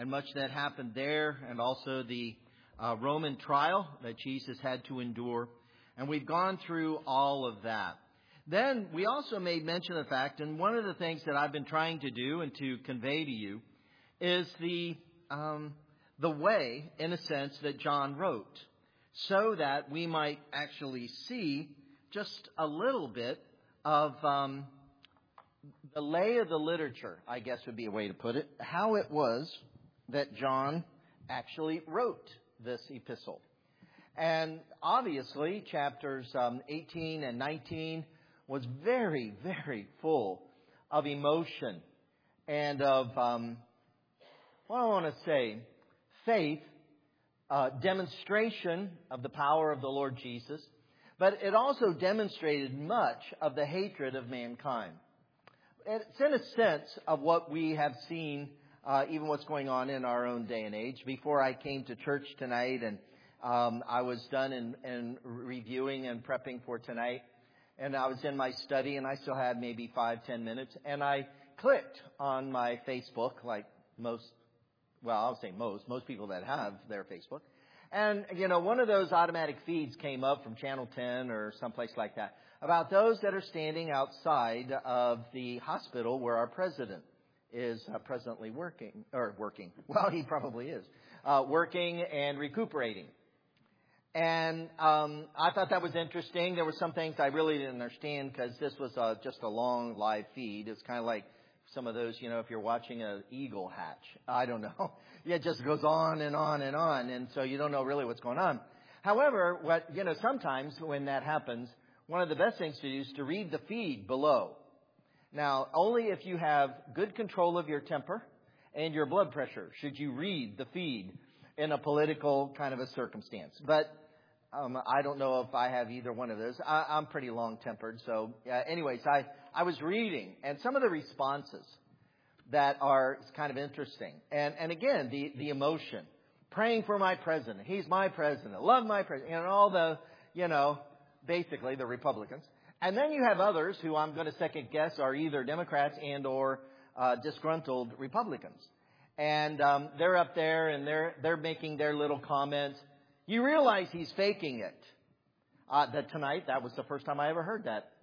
and much that happened there, and also the Roman trial that Jesus had to endure. And we've gone through all of that. Then we also made mention of the fact, and one of the things that I've been trying to do and to convey to you is the way, in a sense, that John wrote, so that we might actually see just a little bit of the lay of the literature, I guess would be a way to put it, how it was that John actually wrote this epistle. And obviously, chapters 18 and 19 was very, very full of emotion and of, what I want to say, faith, demonstration of the power of the Lord Jesus, but it also demonstrated much of the hatred of mankind. It's in a sense of what we have seen, even what's going on in our own day and age. Before I came to church tonight, and I was done in reviewing and prepping for tonight, and I was in my study, and I still had maybe 5-10 minutes, and I clicked on my Facebook, like most people that have their Facebook. And, one of those automatic feeds came up from Channel 10 or someplace like that about those that are standing outside of the hospital where our president is presently working. Well, he probably is. Working and recuperating. And I thought that was interesting. There were some things I really didn't understand because this was just a long live feed. It's kind of like some of those, if you're watching an eagle hatch. I don't know. Yeah, it just goes on and on and on. And so you don't know really what's going on. However, sometimes when that happens, one of the best things to do is to read the feed below. Now, only if you have good control of your temper and your blood pressure should you read the feed in a political kind of a circumstance. But I don't know if I have either one of those. I'm pretty long-tempered. So anyways, I was reading, and some of the responses that are kind of interesting. And again, the emotion. Praying for my president. He's my president. Love my president. And all the, basically the Republicans. And then you have others who I'm going to second guess are either Democrats and or disgruntled Republicans. And they're up there and they're making their little comments. You realize he's faking it. Tonight, that was the first time I ever heard that.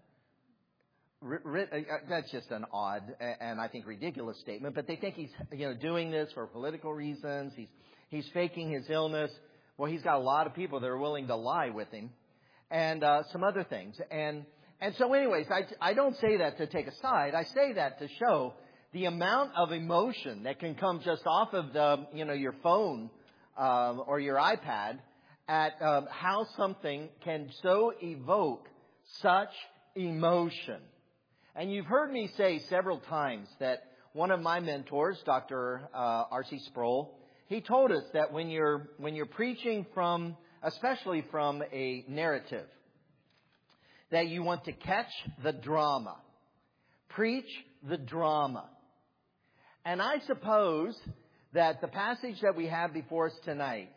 That's just an odd and I think ridiculous statement. But they think he's doing this for political reasons. He's faking his illness. Well, he's got a lot of people that are willing to lie with him, and some other things. And so, anyways, I don't say that to take a side. I say that to show the amount of emotion that can come just off of your phone or your iPad at how something can so evoke such emotion. And you've heard me say several times that one of my mentors, Dr. R.C. Sproul, he told us that when you're preaching especially from a narrative, that you want to catch the drama. Preach the drama. And I suppose that the passage that we have before us tonight,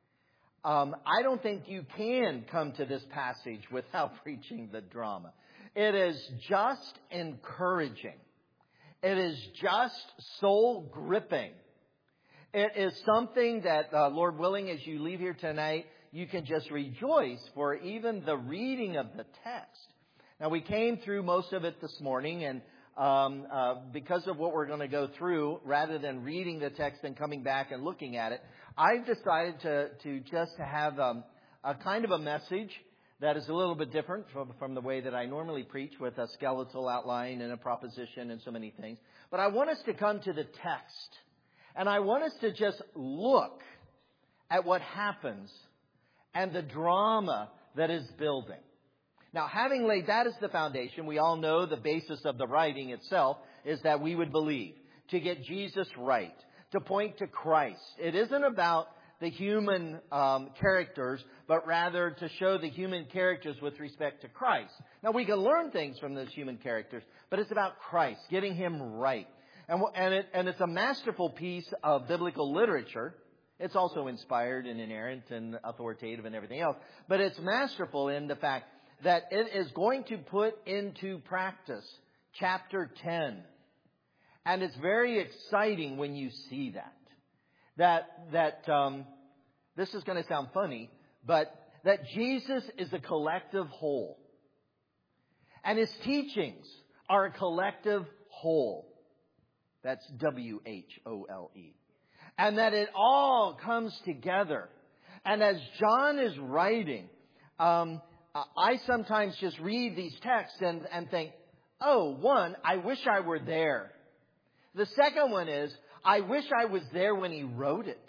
I don't think you can come to this passage without preaching the drama. It is just encouraging. It is just soul gripping. It is something that, Lord willing, as you leave here tonight, you can just rejoice for even the reading of the text. Now, we came through most of it this morning, and because of what we're going to go through, rather than reading the text and coming back and looking at it, I've decided to just have a kind of a message that is a little bit different from the way that I normally preach, with a skeletal outline and a proposition and so many things. But I want us to come to the text. And I want us to just look at what happens and the drama that is building. Now, having laid that as the foundation, we all know the basis of the writing itself is that we would believe, to get Jesus right, to point to Christ. It isn't about the human characters, but rather to show the human characters with respect to Christ. Now, we can learn things from those human characters, but it's about Christ, getting Him right. And it's a masterful piece of biblical literature. It's also inspired and inerrant and authoritative and everything else. But it's masterful in the fact that it is going to put into practice chapter 10. And it's very exciting when you see that. This is going to sound funny, but that Jesus is a collective whole. And His teachings are a collective whole. That's W-H-O-L-E. And that it all comes together. And as John is writing, I sometimes just read these texts and think, oh, one, I wish I were there. The second one is, I wish I was there when he wrote it.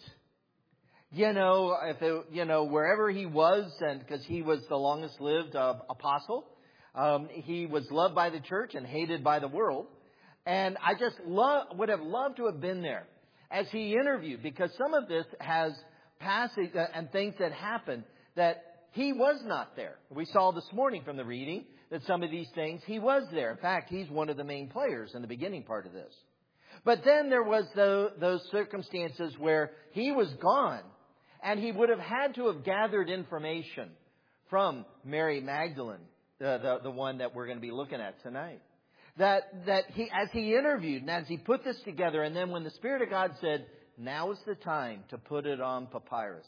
Wherever he was, and because he was the longest lived apostle, he was loved by the church and hated by the world. And I just would have loved to have been there as he interviewed, because some of this has passage and things that happened that he was not there. We saw this morning from the reading that some of these things he was there. In fact, he's one of the main players in the beginning part of this. But then there was those circumstances where he was gone, and he would have had to have gathered information from Mary Magdalene, the one that we're going to be looking at tonight. That he, as he interviewed and as he put this together, and then when the Spirit of God said, now is the time to put it on papyrus.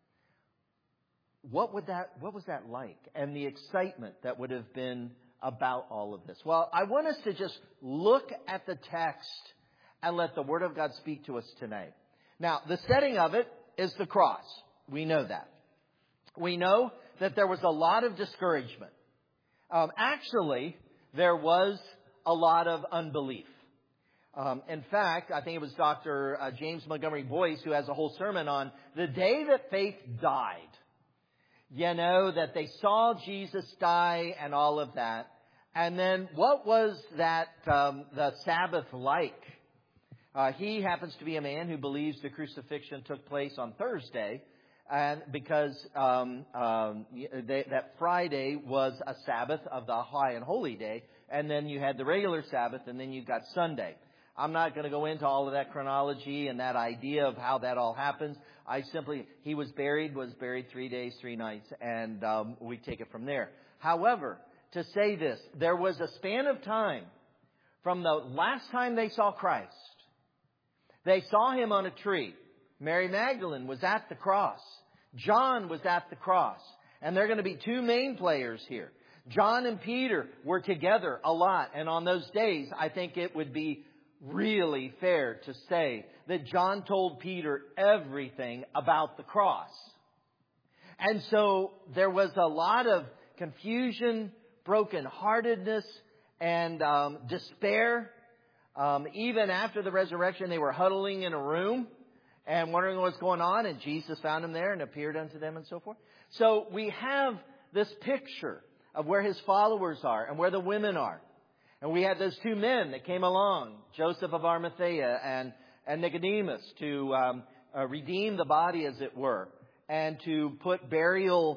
What was that like? And the excitement that would have been about all of this. Well, I want us to just look at the text and let the Word of God speak to us tonight. Now, the setting of it is the cross. We know that. We know that there was a lot of discouragement. Actually, there was a lot of unbelief. In fact, I think it was Dr. James Montgomery Boyce who has a whole sermon on the day that faith died. That they saw Jesus die and all of that. And then what was that, the Sabbath like? He happens to be a man who believes the crucifixion took place on Thursday, and because that Friday was a Sabbath of the High and Holy Day, and then you had the regular Sabbath, and then you got Sunday. I'm not going to go into all of that chronology and that idea of how that all happens. He was buried 3 days, 3 nights, and we take it from there. However, to say this, there was a span of time from the last time they saw Christ. They saw Him on a tree. Mary Magdalene was at the cross. John was at the cross. And they're going to be two main players here. John and Peter were together a lot. And on those days, I think it would be really fair to say that John told Peter everything about the cross. And so there was a lot of confusion, brokenheartedness, and despair. Even after the resurrection, they were huddling in a room and wondering what's going on. And Jesus found them there and appeared unto them and so forth. So we have this picture of where His followers are and where the women are. And we had those two men that came along, Joseph of Arimathea and Nicodemus, to redeem the body, as it were, and to put burial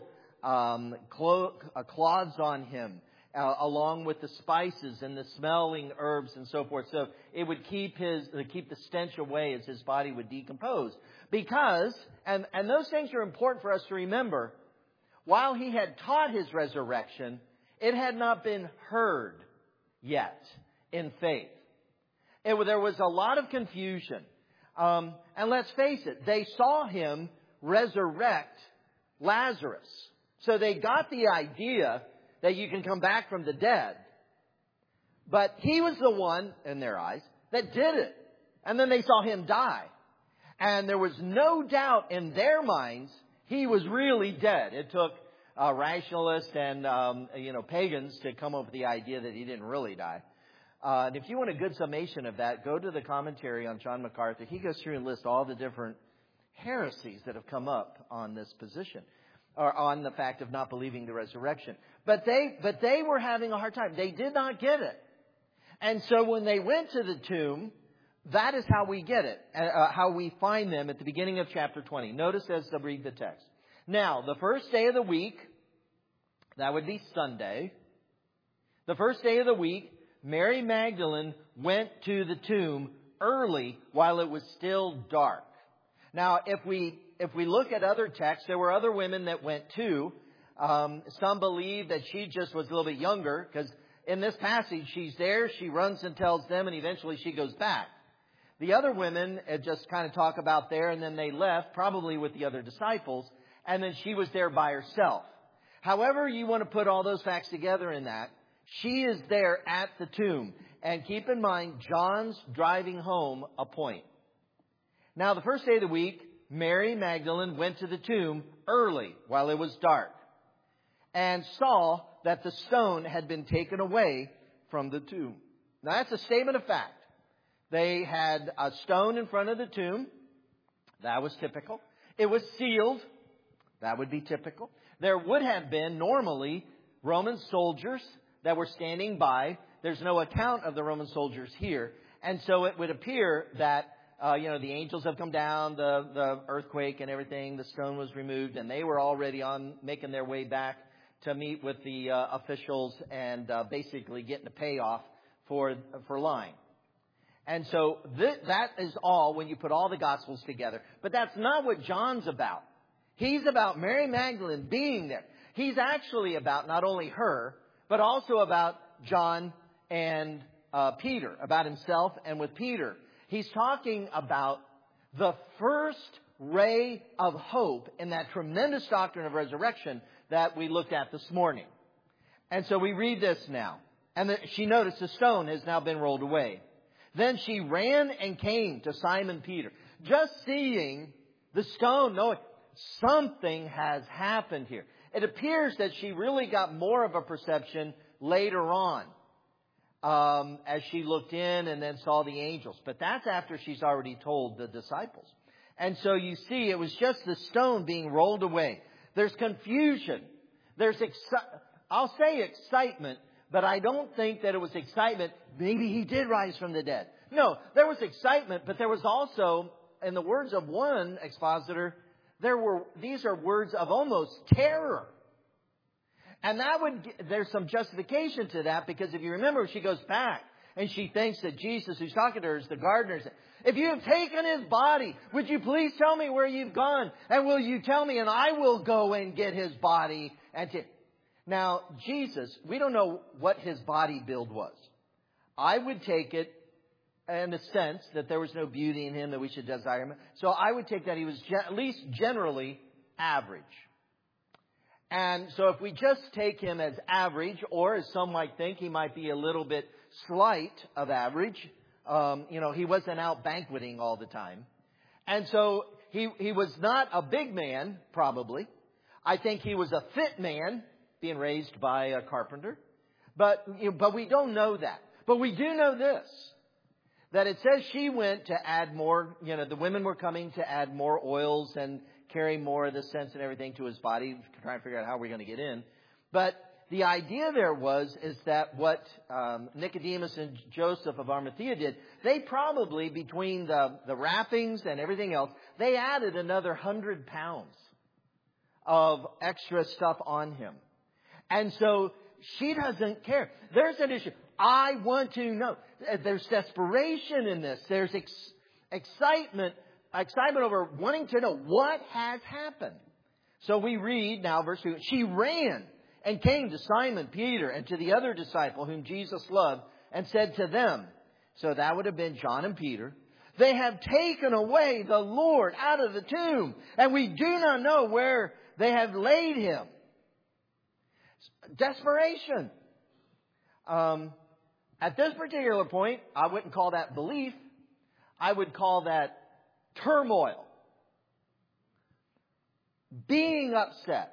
cloths on Him, along with the spices and the smelling herbs and so forth. So it would keep the stench away as His body would decompose. Because, and those things are important for us to remember, while He had taught His resurrection, it had not been heard yet in faith. There was a lot of confusion. And let's face it, they saw Him resurrect Lazarus. So they got the idea that you can come back from the dead. But He was the one, in their eyes, that did it. And then they saw Him die. And there was no doubt in their minds He was really dead. It took rationalists and pagans to come up with the idea that He didn't really die. And if you want a good summation of that, go to the commentary on John MacArthur. He goes through and lists all the different heresies that have come up on this position, or on the fact of not believing the resurrection. But they were having a hard time. They did not get it. And so when they went to the tomb, that is how we get it, how we find them at the beginning of chapter 20. Notice as I read the text. Now, the first day of the week, that would be Sunday. The first day of the week, Mary Magdalene went to the tomb early while it was still dark. Now, if we look at other texts, there were other women that went too. Some believe that she just was a little bit younger, because in this passage, she's there, she runs and tells them, and eventually she goes back. The other women just kind of talk about there, and then they left, probably with the other disciples, and then she was there by herself. However you want to put all those facts together in that, she is there at the tomb. And keep in mind, John's driving home a point. Now, the first day of the week, Mary Magdalene went to the tomb early while it was dark and saw that the stone had been taken away from the tomb. Now, that's a statement of fact. They had a stone in front of the tomb. That was typical. It was sealed. That would be typical. There would have been normally Roman soldiers that were standing by. There's no account of the Roman soldiers here. And so it would appear that, the angels have come down, the earthquake and everything, the stone was removed, and they were already making their way back to meet with the officials and basically getting a payoff for lying. And so that is all when you put all the Gospels together. But that's not what John's about. He's about Mary Magdalene being there. He's actually about not only her, but also about John and Peter, about himself and with Peter. He's talking about the first ray of hope in that tremendous doctrine of resurrection that we looked at this morning. And so we read this now. And she noticed the stone has now been rolled away. Then she ran and came to Simon Peter. Just seeing the stone, knowing something has happened here. It appears that she really got more of a perception later on as she looked in and then saw the angels. But that's after she's already told the disciples. And so you see, it was just the stone being rolled away. There's confusion. There's I'll say excitement, but I don't think that it was excitement. Maybe he did rise from the dead. No, there was excitement, but there was also, in the words of one expositor, these are words of almost terror. And there's some justification to that, because if you remember, she goes back and she thinks that Jesus, who's talking to her, is the gardener. If you have taken his body, would you please tell me where you've gone? And will you tell me, and I will go and get his body. Now, Jesus, we don't know what his body build was. I would take it in the sense that there was no beauty in him that we should desire him. So I would take that he was at least generally average. And so if we just take him as average, or as some might think, he might be a little bit slight of average. He wasn't out banqueting all the time. And so he was not a big man, probably. I think he was a fit man, being raised by a carpenter. But we don't know that. But we do know this, that it says she went to add more, the women were coming to add more oils and carry more of the scents and everything to his body, trying to figure out how we're going to get in. But the idea there is that what Nicodemus and Joseph of Arimathea did, they probably, between the wrappings and everything else, they added another 100 pounds of extra stuff on him. And so she doesn't care. There's an issue. I want to know. There's desperation in this. There's excitement over wanting to know what has happened. So we read now, verse 2, she ran and came to Simon Peter and to the other disciple whom Jesus loved and said to them, so that would have been John and Peter, they have taken away the Lord out of the tomb, and we do not know where they have laid him. Desperation. At this particular point, I wouldn't call that belief. I would call that turmoil. Being upset.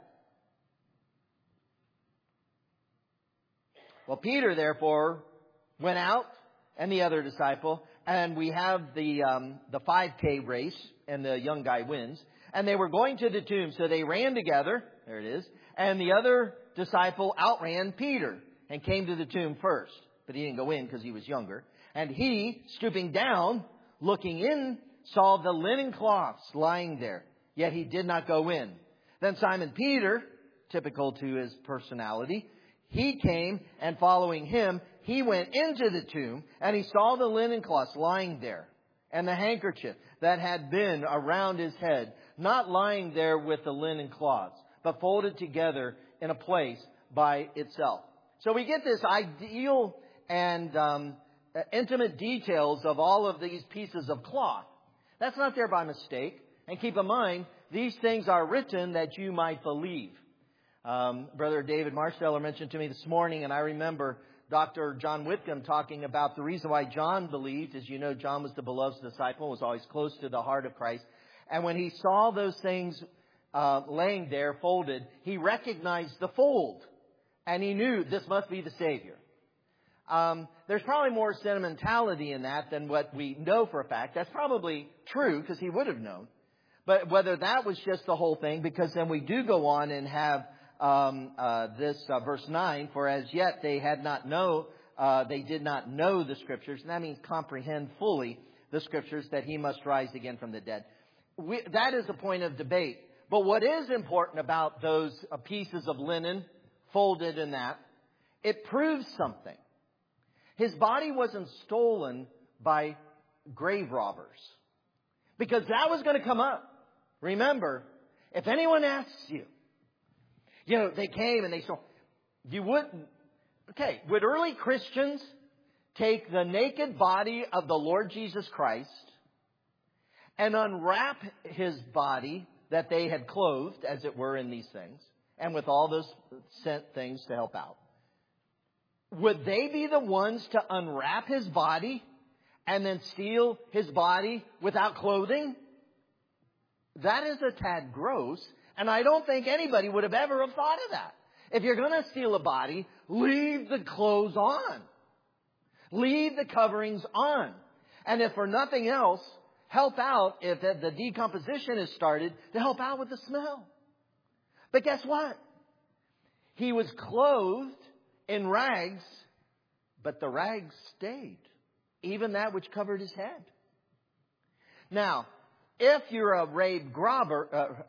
Well, Peter, therefore, went out, and the other disciple, and we have the 5K race, and the young guy wins. And they were going to the tomb, so they ran together. There it is. And the other disciple outran Peter and came to the tomb first. But he didn't go in because he was younger. And he, stooping down, looking in, saw the linen cloths lying there. Yet he did not go in. Then Simon Peter, typical to his personality, he came, and following him, he went into the tomb, and he saw the linen cloths lying there, and the handkerchief that had been around his head, not lying there with the linen cloths, but folded together in a place by itself. So we get this ideal and intimate details of all of these pieces of cloth. That's not there by mistake. And keep in mind, these things are written that you might believe. Brother David Marsteller mentioned to me this morning, and I remember Dr. John Whitcomb talking about the reason why John believed. As you know, John was the beloved disciple, was always close to the heart of Christ. And when he saw those things laying there folded, he recognized the fold. And he knew this must be the Savior. There's probably more sentimentality in that than what we know for a fact. That's probably true because he would have known. But whether that was just the whole thing, because then we do go on and have this verse 9, for as yet they did not know the Scriptures. And that means comprehend fully the Scriptures that he must rise again from the dead. That is a point of debate. But what is important about those pieces of linen folded in that, it proves something. His body wasn't stolen by grave robbers. Because that was going to come up. Remember, if anyone asks you, they came and they saw, you wouldn't. Okay, would early Christians take the naked body of the Lord Jesus Christ and unwrap his body that they had clothed, as it were, in these things, and with all those sent things to help out? Would they be the ones to unwrap his body and then steal his body without clothing? That is a tad gross, and I don't think anybody would have ever have thought of that. If you're going to steal a body, leave the clothes on. Leave the coverings on. And if for nothing else, help out if the decomposition has started, to help out with the smell. But guess what? He was clothed in rags, but the rags stayed, even that which covered his head. Now, if you're a grave robber,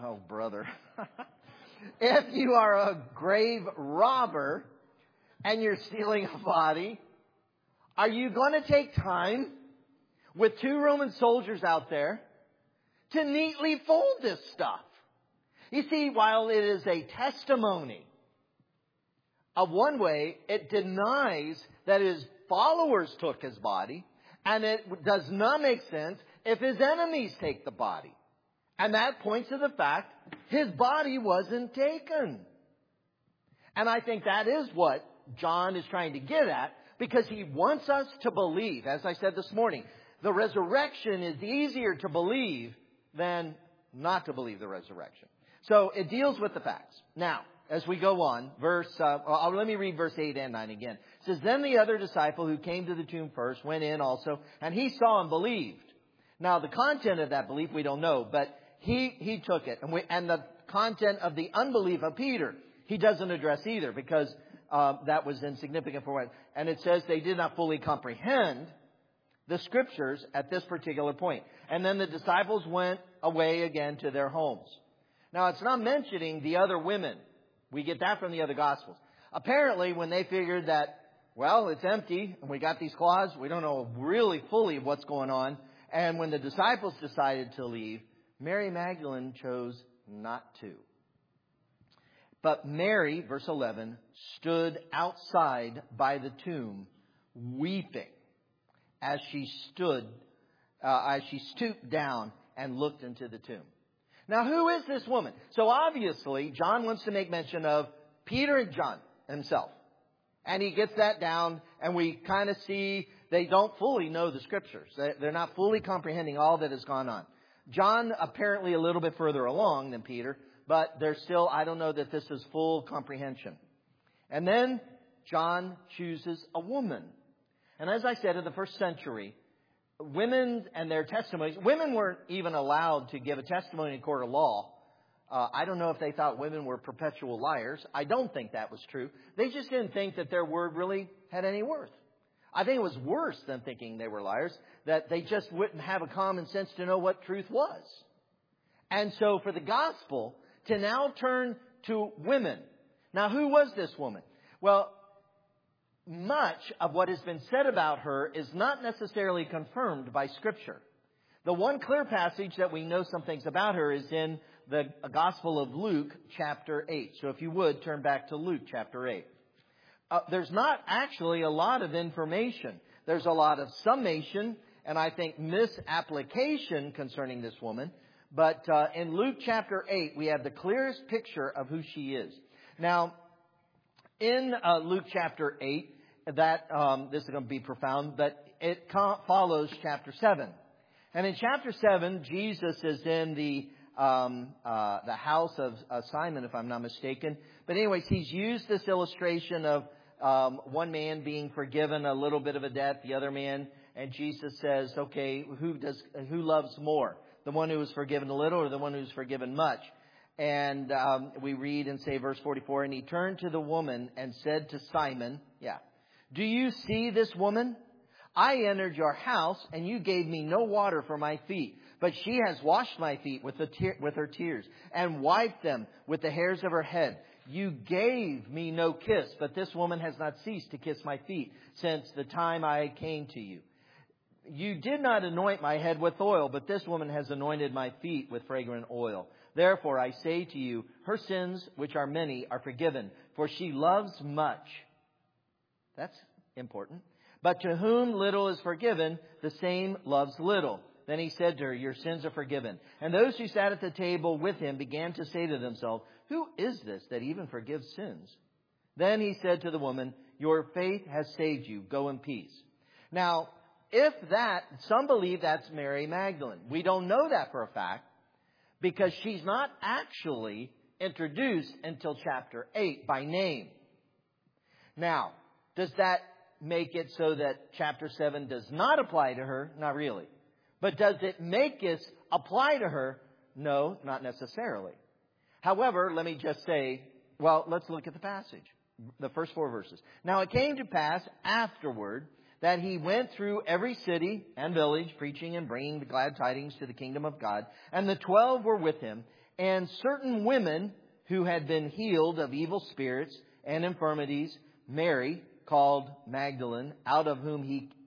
if you are a grave robber and you're stealing a body, are you going to take time with 2 Roman soldiers out there to neatly fold this stuff? You see, while it is a testimony of one way, it denies that his followers took his body, and it does not make sense if his enemies take the body. And that points to the fact his body wasn't taken. And I think that is what John is trying to get at, because he wants us to believe, as I said this morning, the resurrection is easier to believe than not to believe the resurrection. So it deals with the facts. Now, as we go on, let me read verse 8 and 9 again. It says, then the other disciple who came to the tomb first went in also, and he saw and believed. Now, the content of that belief we don't know, but he took it. And the content of the unbelief of Peter, he doesn't address either, because that was insignificant for him. And it says they did not fully comprehend the Scriptures at this particular point. And then the disciples went away again to their homes. Now, it's not mentioning the other women. We get that from the other Gospels. Apparently, when they figured that, well, it's empty and we got these cloths, we don't know really fully what's going on. And when the disciples decided to leave, Mary Magdalene chose not to. But Mary, verse 11, stood outside by the tomb, weeping, as she stooped down and looked into the tomb. Now, who is this woman? So obviously, John wants to make mention of Peter and John himself. And he gets that down, and we kind of see they don't fully know the Scriptures. They're not fully comprehending all that has gone on. John apparently a little bit further along than Peter, but there's still, I don't know that this is full comprehension. And then John chooses a woman. And as I said, in the first century, women and their testimonies, women weren't even allowed to give a testimony in court of law. I don't know if they thought women were perpetual liars. I don't think that was true. They just didn't think that their word really had any worth. I think it was worse than thinking they were liars, that they just wouldn't have a common sense to know what truth was. And so for the gospel to now turn to women. Now, who was this woman? Well, much of what has been said about her is not necessarily confirmed by Scripture. The one clear passage that we know some things about her is in the Gospel of Luke, chapter 8. So if you would, turn back to Luke, chapter 8. There's not actually a lot of information. There's a lot of summation and I think misapplication concerning this woman. But in Luke chapter 8, we have the clearest picture of who she is. Now, in Luke chapter 8, that this is going to be profound, but it follows chapter 7. And in chapter 7, Jesus is in the house of Simon, if I'm not mistaken. But anyways, he's used this illustration of one man being forgiven a little bit of a debt, the other man, and Jesus says, okay, who loves more? The one who was forgiven a little or the one who's forgiven much? And we read and say verse 44, and he turned to the woman and said to Simon, do you see this woman? I entered your house and you gave me no water for my feet, but she has washed my feet with her tears and wiped them with the hairs of her head. You gave me no kiss, but this woman has not ceased to kiss my feet since the time I came to you. You did not anoint my head with oil, but this woman has anointed my feet with fragrant oil. Therefore, I say to you, her sins, which are many, are forgiven, for she loves much. That's important. But to whom little is forgiven, the same loves little. Then he said to her, your sins are forgiven. And those who sat at the table with him began to say to themselves, who is this that even forgives sins? Then he said to the woman, your faith has saved you. Go in peace. Now, some believe that's Mary Magdalene. We don't know that for a fact because she's not actually introduced until chapter 8 by name. Now, does that make it so that chapter 7 does not apply to her? Not really. But does it make this apply to her? No, not necessarily. However, let me just say, let's look at the passage, the first 4 verses. Now it came to pass afterward that he went through every city and village, preaching and bringing the glad tidings to the kingdom of God. And the 12 were with him, and certain women who had been healed of evil spirits and infirmities, Mary, called Magdalene, out of whom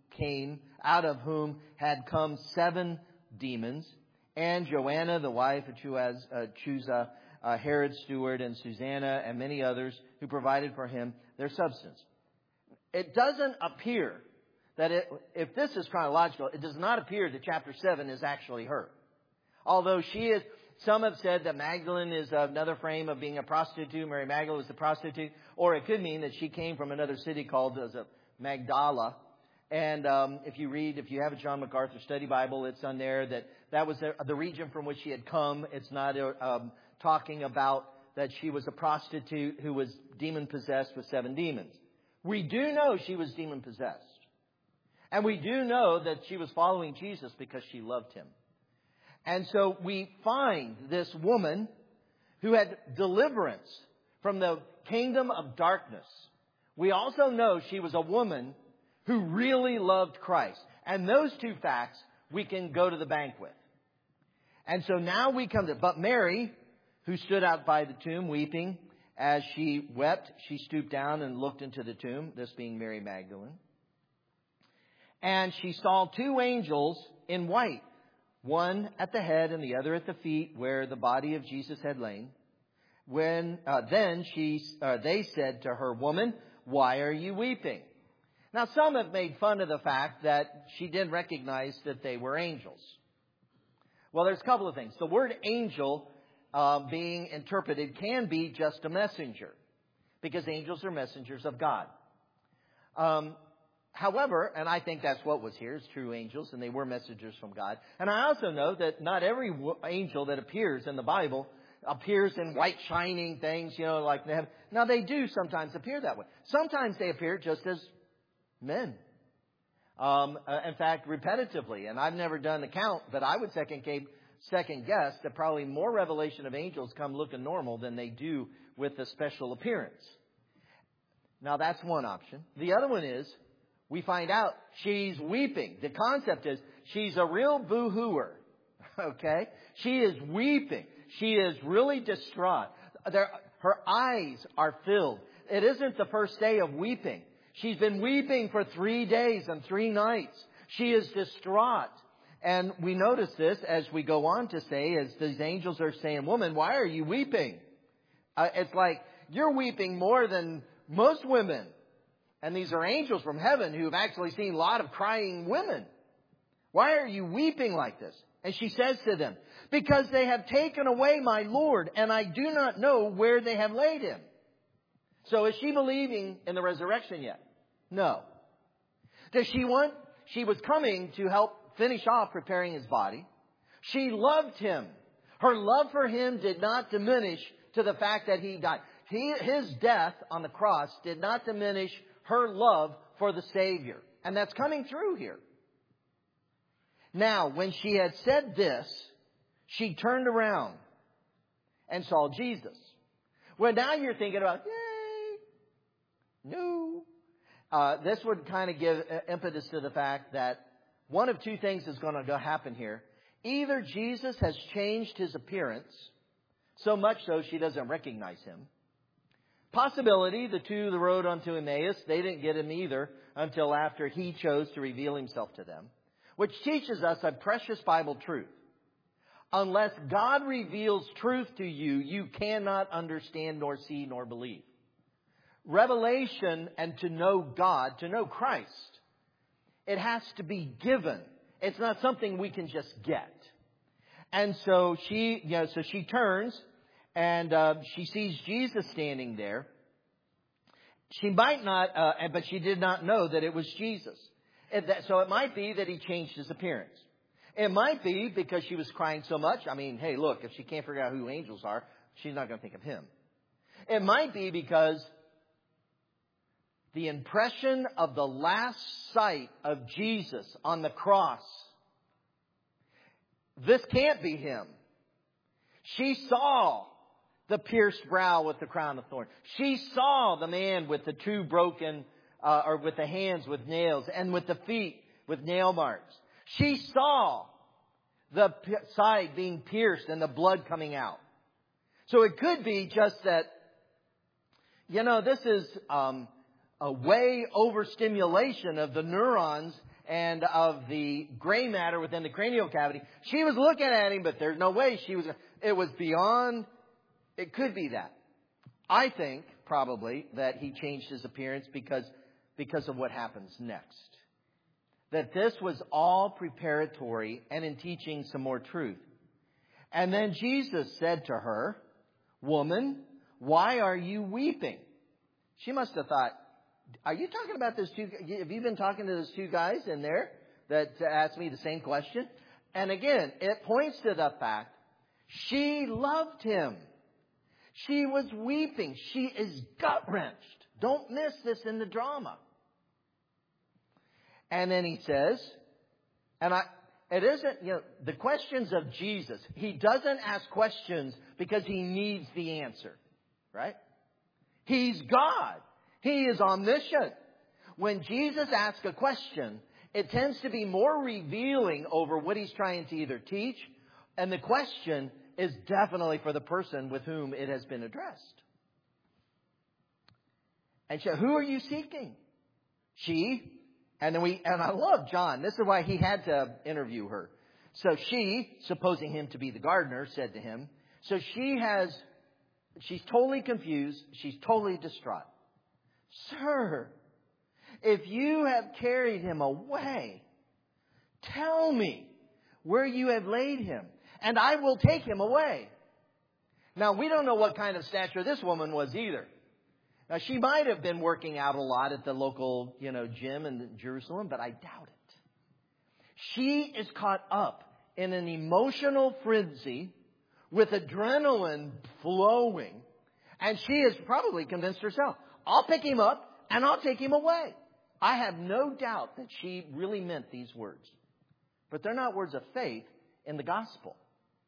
had come 7 demons, and Joanna, the wife of Chuza, Herod's steward, and Susanna, and many others who provided for him their substance. It doesn't appear that if this is chronological, it does not appear that chapter 7 is actually her. Although some have said that Magdalene is another frame of being a prostitute. Mary Magdalene was the prostitute. Or it could mean that she came from another city called Magdala. And if you have a John MacArthur study Bible, it's on there that was the region from which she had come. It's not talking about that she was a prostitute who was demon-possessed with 7 demons. We do know she was demon-possessed. And we do know that she was following Jesus because she loved him. And so we find this woman who had deliverance from the kingdom of darkness. We also know she was a woman who really loved Christ. And those 2 facts we can go to the bank with. And so now we come to, but Mary, who stood out by the tomb weeping, as she wept, she stooped down and looked into the tomb, this being Mary Magdalene. And she saw 2 angels in white, one at the head and the other at the feet where the body of Jesus had lain. Then they said to her, woman, why are you weeping? Now, some have made fun of the fact that she didn't recognize that they were angels. Well, there's a couple of things. The word angel being interpreted can be just a messenger, because angels are messengers of God. However, and I think that's what was here, is true angels, and they were messengers from God. And I also know that not every angel that appears in the Bible appears in white shining things, like them. Now, they do sometimes appear that way. Sometimes they appear just as men. In fact, repetitively. And I've never done the count, but I would second guess that probably more revelation of angels come looking normal than they do with a special appearance. Now, that's one option. The other one is, we find out she's weeping. The concept is she's a real boo-hooer. Okay? She is weeping. She is really distraught. Her eyes are filled. It isn't the first day of weeping. She's been weeping for 3 days and 3 nights. She is distraught. And we notice this as we go on to say, as these angels are saying, woman, why are you weeping? It's like, you're weeping more than most women. And these are angels from heaven who have actually seen a lot of crying women. Why are you weeping like this? And she says to them, because they have taken away my Lord, and I do not know where they have laid him. So is she believing in the resurrection yet? No. Does she want? She was coming to help finish off preparing his body. She loved him. Her love for him did not diminish to the fact that he died. His death on the cross did not diminish her love for the Savior. And that's coming through here. Now, when she had said this, she turned around and saw Jesus. Well, now you're thinking about, yay, no. This would kind of give impetus to the fact that one of two things is going to happen here. Either Jesus has changed his appearance, so much so she doesn't recognize him. Possibility, the two that rode onto Emmaus, they didn't get him either until after he chose to reveal himself to them. Which teaches us a precious Bible truth. Unless God reveals truth to you, you cannot understand nor see nor believe. Revelation and to know God, to know Christ, it has to be given. It's not something we can just get. And so she turns and she sees Jesus standing there. She might not, but she did not know that it was Jesus. So it might be that he changed his appearance. It might be because she was crying so much. I mean, hey, look, if she can't figure out who angels are, she's not going to think of him. It might be because the impression of the last sight of Jesus on the cross, this can't be him. She saw the pierced brow with the crown of thorns. She saw the man with the two broken or with the hands with nails, and with the feet with nail marks. She saw the side being pierced and the blood coming out. So it could be just that, this is a way overstimulation of the neurons and of the gray matter within the cranial cavity. She was looking at him, but there's no way it was beyond, it could be that. I think probably that he changed his appearance because of what happens next. That this was all preparatory and in teaching some more truth. And then Jesus said to her, "Woman, why are you weeping?" She must have thought, are you talking about those two? Have you been talking to those two guys in there that asked me the same question? And again, it points to the fact she loved him. She was weeping. She is gut-wrenched. Don't miss this in the drama. And then he says, it isn't, the questions of Jesus. He doesn't ask questions because he needs the answer, right? He's God. He is omniscient. When Jesus asks a question, it tends to be more revealing over what he's trying to either teach, and the question is definitely for the person with whom it has been addressed. And so, who are you seeking? She. And I love John. This is why he had to interview her. So she, supposing him to be the gardener, said to him, so she's totally confused. She's totally distraught. Sir, if you have carried him away, tell me where you have laid him, and I will take him away. Now, we don't know what kind of stature this woman was either. Now, she might have been working out a lot at the local, gym in Jerusalem, but I doubt it. She is caught up in an emotional frenzy with adrenaline flowing, and she has probably convinced herself, I'll pick him up and I'll take him away. I have no doubt that she really meant these words. But they're not words of faith in the gospel.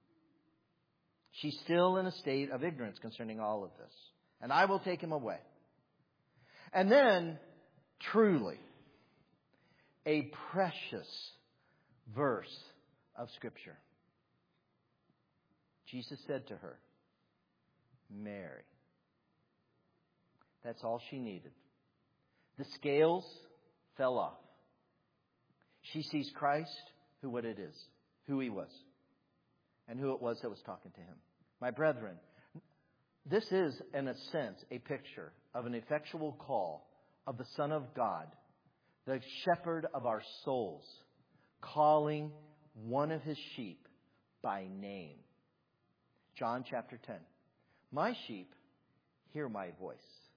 She's still in a state of ignorance concerning all of this. And I will take him away. And then, truly, a precious verse of Scripture. Jesus said to her, Mary. That's all she needed. The scales fell off. She sees Christ, what it is, who he was, and who it was that was talking to him. My brethren, this is, in a sense, a picture of an effectual call of the Son of God, the shepherd of our souls, calling one of his sheep by name. John chapter 10. My sheep hear my voice.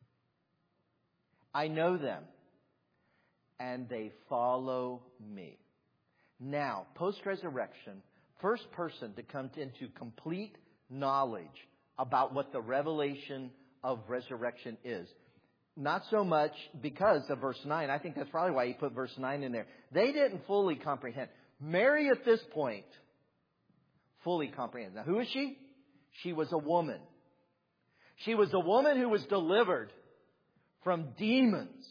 I know them, and they follow me. Now, post-resurrection, first person to come into complete knowledge about what the revelation of resurrection is. Not so much because of verse 9. I think that's probably why he put verse 9 in there. They didn't fully comprehend. Mary at this point fully comprehends. Now, who is she? She was a woman. She was a woman who was delivered from demons.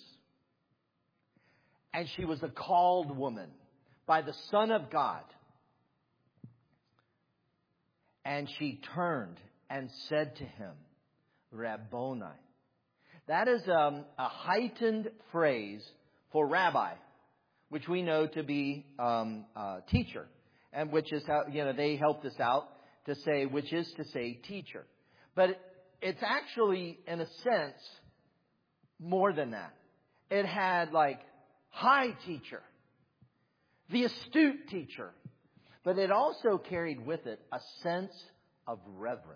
And she was a called woman by the Son of God. And she turned and said to him, Rabboni. That is a heightened phrase for rabbi, which we know to be teacher. And which is how, they helped us out to say, which is to say teacher. But it's actually, in a sense, more than that. It had like, high teacher, the astute teacher. But it also carried with it a sense of reverence.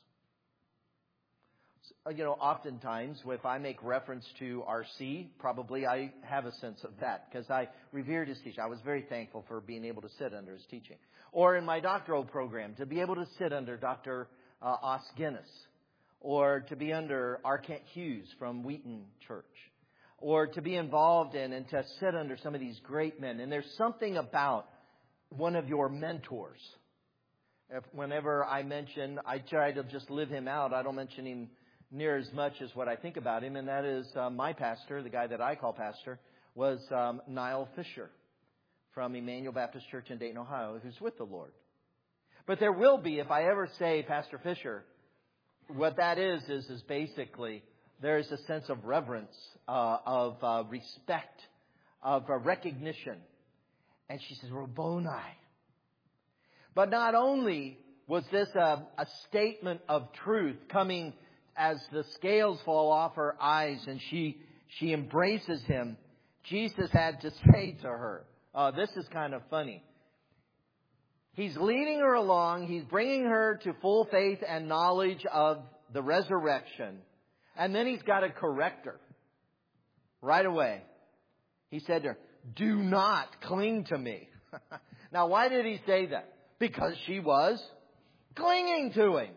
Oftentimes, if I make reference to RC, probably I have a sense of that because I revered his teaching. I was very thankful for being able to sit under his teaching. Or in my doctoral program, to be able to sit under Dr. Os Guinness. Or to be under R. Kent Hughes from Wheaton Church. Or to be involved in and to sit under some of these great men. And there's something about one of your mentors. Whenever I try to just live him out. I don't mention him near as much as what I think about him. And that is my pastor, the guy that I call pastor, was Niall Fisher from Emmanuel Baptist Church in Dayton, Ohio, who's with the Lord. But there will be, if I ever say Pastor Fisher, what that is basically there is a sense of reverence, of respect, of recognition. And she says, Rabboni. But not only was this a statement of truth coming as the scales fall off her eyes and she embraces him, Jesus had to say to her, this is kind of funny. He's leading her along. He's bringing her to full faith and knowledge of the resurrection. And then he's got to correct her right away. He said to her, do not cling to me. Now, why did he say that? Because she was clinging to him.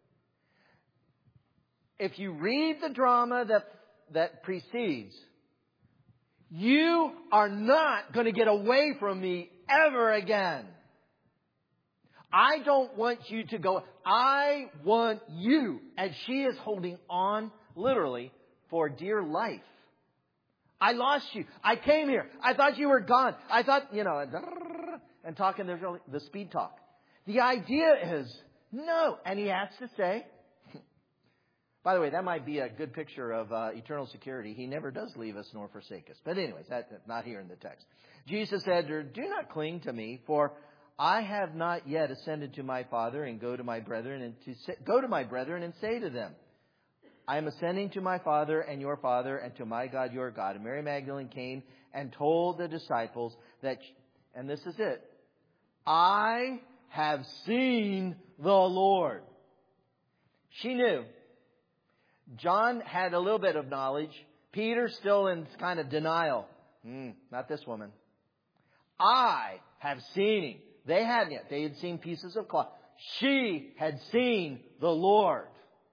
If you read the drama that precedes, you are not going to get away from me ever again. I don't want you to go. I want you. And she is holding on literally for dear life. I lost you. I came here. I thought you were gone. I thought, and talking the speed talk. The idea is no. And he has to say, by the way, that might be a good picture of eternal security. He never does leave us nor forsake us. But anyways, that's not here in the text. Jesus said to her, do not cling to me, for I have not yet ascended to my Father and go to my brethren and say to them, I am ascending to my Father and your Father and to my God your God. And Mary Magdalene came and told the disciples that, and this is it, I have seen the Lord. She knew. John had a little bit of knowledge. Peter still in kind of denial. Not this woman. I have seen him. They hadn't yet. They had seen pieces of cloth. She had seen the Lord.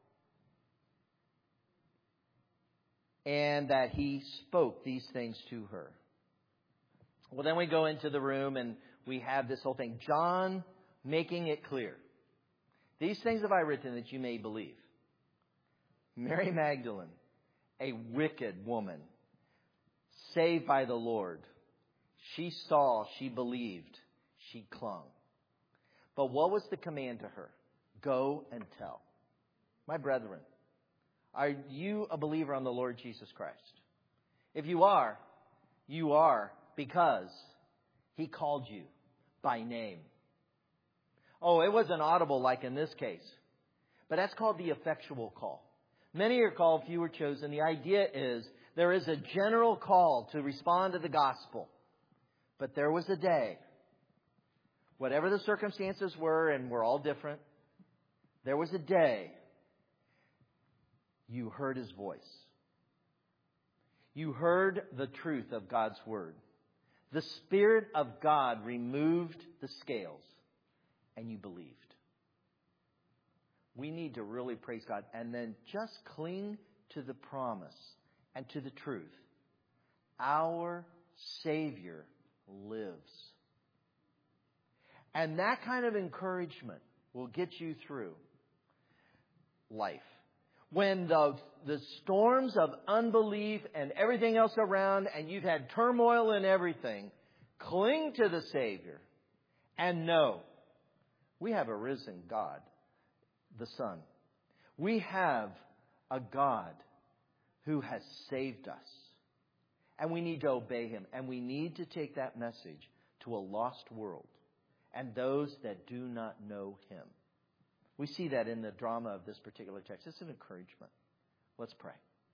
And that he spoke these things to her. Well, then we go into the room and we have this whole thing. John making it clear. These things have I written that you may believe. Mary Magdalene, a wicked woman, saved by the Lord. She saw, she believed, she clung. But what was the command to her? Go and tell. My brethren, are you a believer on the Lord Jesus Christ? If you are because he called you by name. Oh, it wasn't audible like in this case. But that's called the effectual call. Many are called, few are chosen. The idea is There is a general call to respond to the gospel. But there was a day, whatever the circumstances were, and we're all different, there was a day you heard His voice. You heard the truth of God's Word. The Spirit of God removed the scales, and you believed. We need to really praise God and then just cling to the promise and to the truth. Our Savior lives. And that kind of encouragement will get you through life. When the storms of unbelief and everything else around, and you've had turmoil and everything, cling to the Savior and know we have a risen God, the Son. We have a God who has saved us. And we need to obey Him. And we need to take that message to a lost world and those that do not know Him. We see that in the drama of this particular text. It's an encouragement. Let's pray.